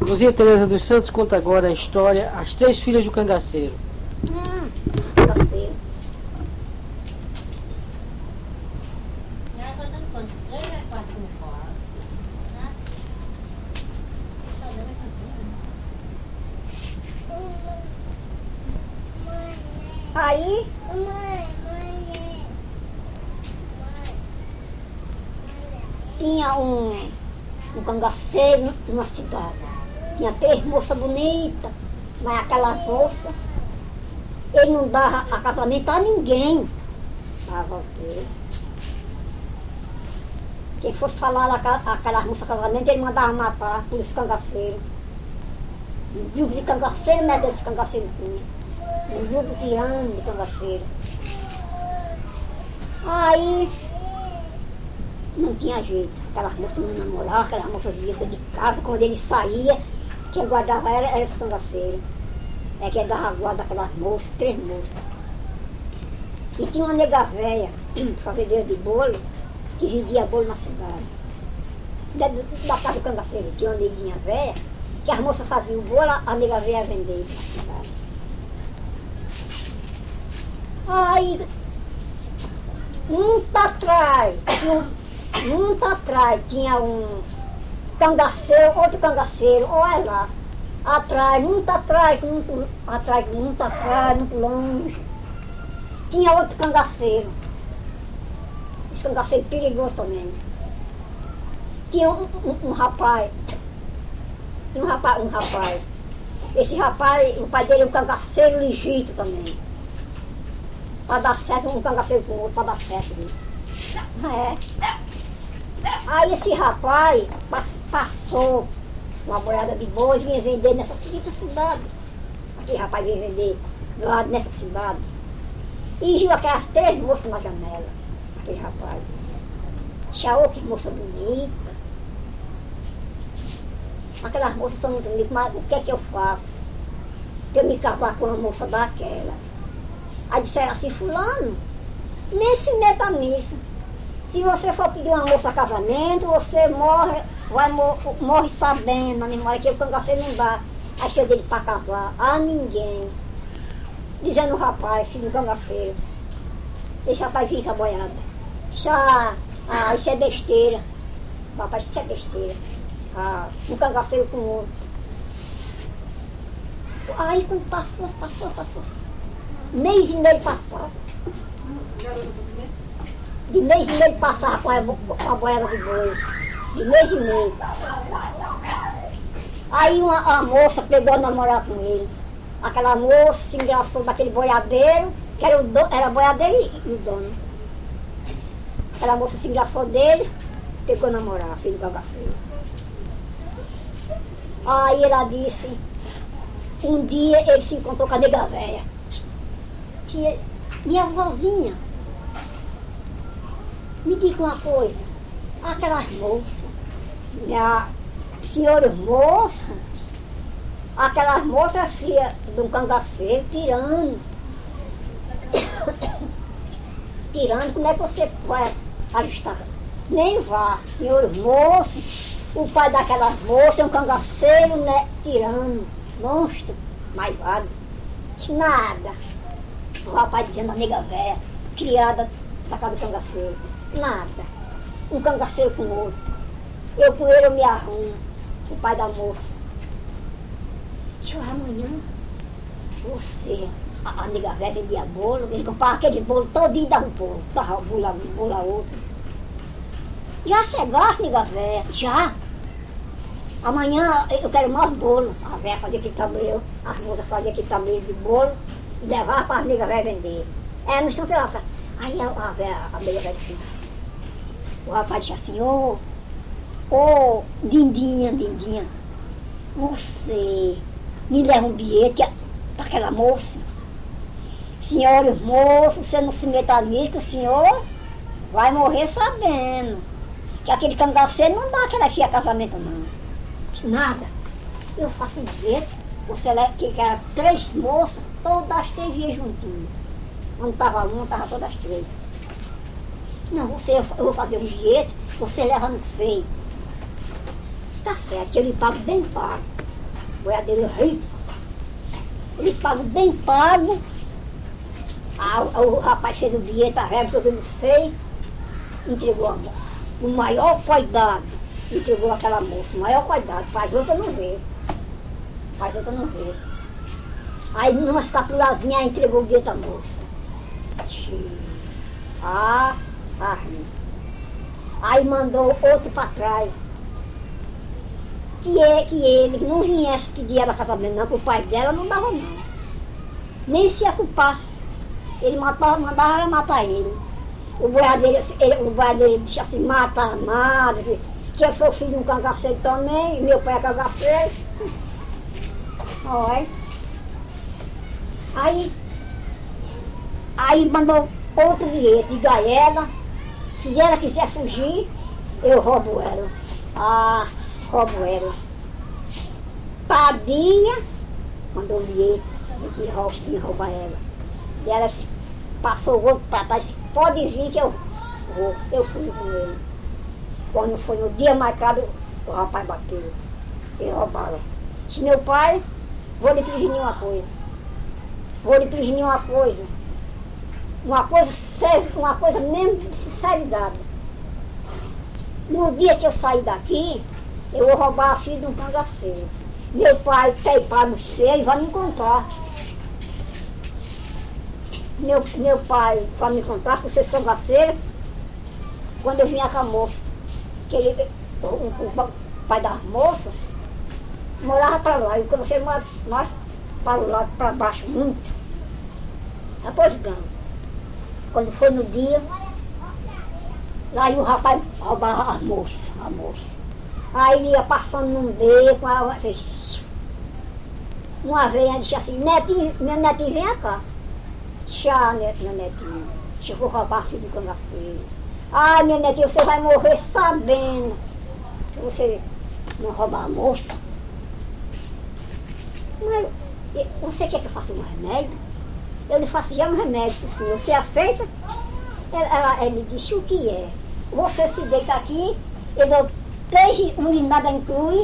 Luzia Teresa dos Santos conta agora a história As Três Filhas do Cangaceiro. Cangaceiro. Aí, tinha um cangaceiro numa cidade. Tinha três moças bonitas, mas aquela moça, ele não dava a casamento a ninguém. Quem fosse falar aquelas moças casamento, ele mandava matar por esse cangaceiro. Um grupo de cangaceiro não é desse cangaceiro tinha. Um grupo tirano de cangaceiro. Aí não tinha jeito. Aquelas moças não namoravam, aquelas moças viviam de casa. Quando ele saía, quem guardava era esse cangaceiro. É que dava guarda aquelas moças, três moças. E tinha uma nega velha, fazendeira de bolo, que vendia bolo na cidade. Da casa do cangaceiro, tinha uma neguinha velha, que as moças faziam o bolo, a nega velha vender na cidade. Aí, muito atrás, tinha um cangaceiro, outro cangaceiro, olha lá, muito longe, tinha outro cangaceiro, esse cangaceiro perigoso também. Tinha um rapaz, esse rapaz, o pai dele é um cangaceiro legítimo também. Para dar certo, um cangaceiro com o outro, para dar certo. Né? Aí esse rapaz passou uma boiada de boi e vinha vender nessa cidade. Aquele rapaz vinha vender lá nessa cidade. E viu aquelas três moças na janela, aquele rapaz. Tchau, que moça bonita. Aquelas moças são muito bonitas, mas o que é que eu faço? Pra eu me casar com uma moça daquela. Aí disseram assim, fulano, nem se meta nisso. Se você for pedir uma moça a casamento, você morre sabendo, na memória que o cangaceiro não dá a cheia dele para casar a ninguém. Dizendo o rapaz, filho do cangaceiro. Esse rapaz fica boiado. Isso é besteira. Rapaz, isso é besteira. Um cangaceiro com o outro. Aí quando passou. Mês e meio passava. De mês e meio passava com a boiada de boi. De mês e meio. Aí uma moça pegou a namorar com ele. Aquela moça se engraçou daquele boiadeiro, que era boiadeiro e o dono. Aquela moça se engraçou dele, pegou a namorar, filho do cangaceiro. Aí ela disse, um dia ele se encontrou com a nega velha. Minha vozinha, me diga uma coisa, aquelas moças, senhores moças, aquelas moças filhas de um cangaceiro tirando, como é que você vai ajustar? Nem vá, senhores moços, o pai daquelas moças é um cangaceiro, né, tirando, monstro, malvado, nada. O rapaz dizendo a nega velha, criada da casa do cangaceiro. Nada. Um cangaceiro com o outro. Eu com ele eu me arrumo. O pai da moça. Senhor, amanhã você, a nega velha vendia bolo, ele comprava aquele bolo todinho e dava um bolo. Dava um bolo a outro. Já você gosta, nega velha? Já. Amanhã eu quero mais bolo. A velha fazia aquele tabuleiro, as moças faziam aquele tabuleiro de bolo. E levava para as nega velha vender. No instante ela fala, aí a nega velha disse assim, o rapaz disse assim, ô Dindinha, você me leva um bilhete para aquela moça. Senhores moços, você não se meta nisso, que o senhor vai morrer sabendo. Que aquele cangaceiro não dá aquela filha casamento não. Disse, nada. Eu faço um bilhete, você leva que era três moças, todas as três iam juntinhas. Não estava uma, estava todas as três. Não, eu vou fazer um bilhete, você leva no seio. Está certo, eu lhe pago bem pago. boiadeiro rico. Ele pago bem pago. O rapaz fez o bilhete, a réplica que eu não sei, entregou a moça. O maior cuidado, entregou aquela moça, o maior cuidado, faz outra não ver. Faz outra não ver. Aí numa escapulazinha entregou o bilhete à moça. Aí mandou outro para trás. Que ele não viesse pedir ela casamento não, que o pai dela não dava não. Nem se a culpasse. Ele mandava ela matar ele. O boiadeiro disse assim, mata a madre, que eu sou filho de um cangaceiro também, meu pai é cangaceiro. Olha. Aí mandou outro bilhete, diga a ela, se ela quiser fugir, eu roubo ela. Roubo ela. Padinha mandou um bilhete de que roubar ela. E ela passou o outro para trás, pode vir que eu vou. Eu fui com ele. Quando foi no dia marcado, o rapaz bateu. Ele roubaram. Disse, meu pai, vou lhe prevenir uma coisa. Uma coisa mesmo de sinceridade. No dia que eu sair daqui, eu vou roubar a filha de um cangaceiro. Meu pai tem para no ser e vai me encontrar. Meu pai vai me encontrar com vocês cangaceiros quando eu vinha com a moça. Que ele, o pai das moças morava para lá. E quando você mora mais para o lado, para baixo, muito. Depois ganho. Quando foi no dia, aí o rapaz roubava a moça. Aí ele ia passando num beco, uma vez ele disse assim, netinho, meu netinho, vem cá. Chá, meu netinho, chegou a roubar filho do cangaceiro. Ai, meu netinho, você vai morrer sabendo que você não roubar a moça. Mas você quer que eu faça um remédio? Eu lhe faço já um remédio para o senhor. Você aceita? Ele disse, o que é? Você se deita aqui, eu dou 3 urinadas em cruz.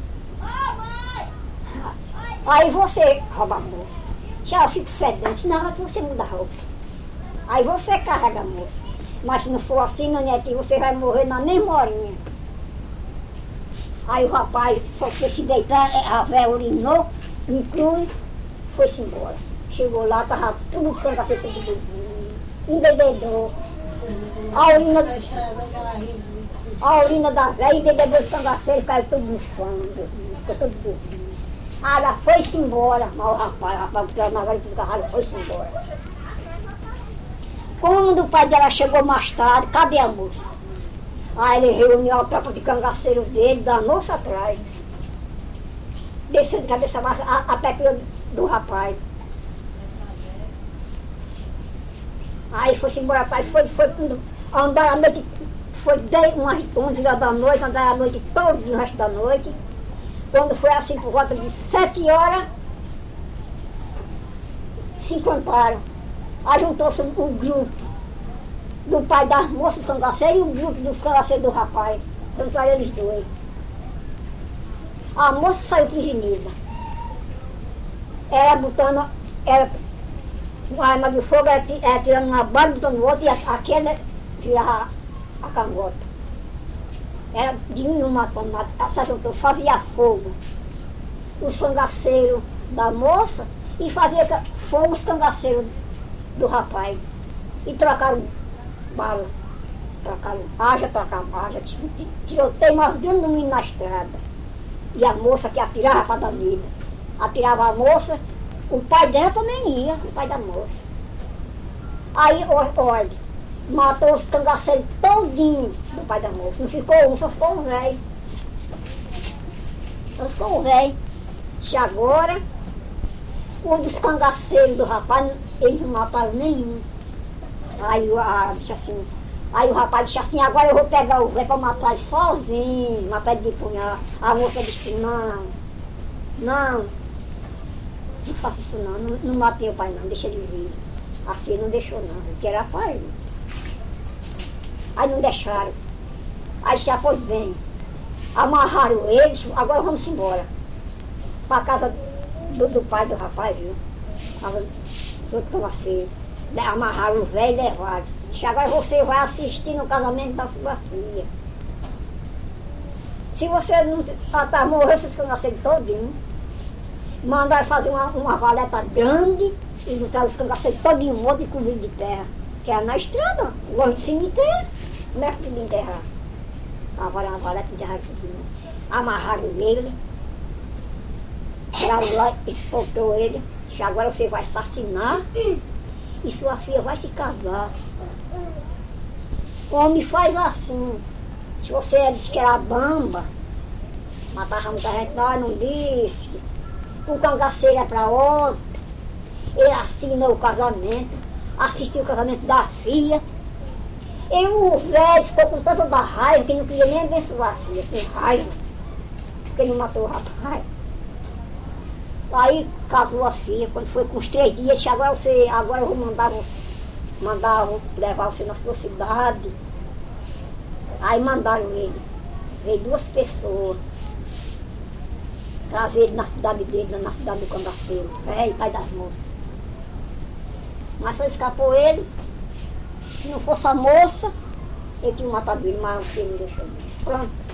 Aí você rouba a moça. Já eu fico fedendo, senão você muda a roupa. Aí você carrega a moça. Mas se não for assim, meu netinho, você vai morrer na mesma horinha. Aí o rapaz só foi se deitar, a véia urinou, em cruz, foi-se embora. Chegou lá, estava tudo de sangue, tudo embebedou. A urina da véia, embebedou os cangaceiros, caiu tudo no sangue, ficou tudo dormindo. Ela foi-se embora, mas o rapaz que estava na velha do carro, foi-se embora. Quando o pai dela chegou mais tarde, cadê a moça? Aí ele reuniu a tropa de cangaceiros dele, da moça atrás. Desceu de cabeça baixa, até que do rapaz. Aí foi-se embora, pai, foi andar a noite, foi 11 horas da noite, andar a noite todo o resto da noite. Quando foi assim por volta de 7 horas, se encontraram. Aí juntou-se um grupo do pai das moças cangaceiros e um grupo dos cangaceiros do rapaz. Juntaram eles dois. A moça saiu prevenida. Era uma arma de fogo, era tirando uma bala, botando outra, e aquela virava a cangota. Era de uma tomada, se juntou, fazia fogo. Os cangaceiros da moça e fazia fogo os cangaceiros do rapaz. E trocaram bala. Trocaram haja, tiroteio mais de um domingo na estrada. E a moça que atirava para a danida. Atirava a moça, o pai dela também ia, o pai da moça. Aí, olha, matou os cangaceiros todinho do pai da moça. Não ficou um, só ficou um velho. Só ficou um velho. E agora, um dos cangaceiros do rapaz, eles não mataram nenhum. Aí o rapaz disse assim, agora eu vou pegar o velho para matar ele sozinho, matar ele de punhal. A moça disse, não faça isso não matei o pai não, deixa ele vir. A filha não deixou não, porque era pai. Aí não deixaram. Aí já pois bem, amarraram eles, agora vamos embora. para casa do pai do rapaz, viu? Casa do cangaceiro. Amarraram o velho e levaram. Agora você vai assistir no casamento da sua filha. Se você não tá morrer, esses cangaceiros todinho, mandaram fazer uma valeta grande e botaram os cangaceiros todinho, um monte de comida de terra, que era na estrada, longe do cemitério, não é podia enterrar. Agora uma valeta de terra tudinho. Amarraram ele, tiraram lá e soltou ele. Agora você vai assassinar e sua filha vai se casar. O homem faz assim. Se você disse que era bamba, matava muita gente, não disse. O cangaceiro é para outro. Ele assinou o casamento, assistiu o casamento da filha. E o velho ficou com tanta da raiva que não queria nem abençoar a filha, com raiva. Porque ele matou o rapaz. Aí casou a filha, quando foi com uns 3 dias, disse, agora eu vou levar você na sua cidade. Aí mandaram ele. Veio 2 pessoas. Trazer ele na cidade dele, na cidade do cangaceiro. Velho, pai das moças. Mas só escapou ele. Se não fosse a moça, ele tinha matado ele, mas o filho não deixou. Pronto.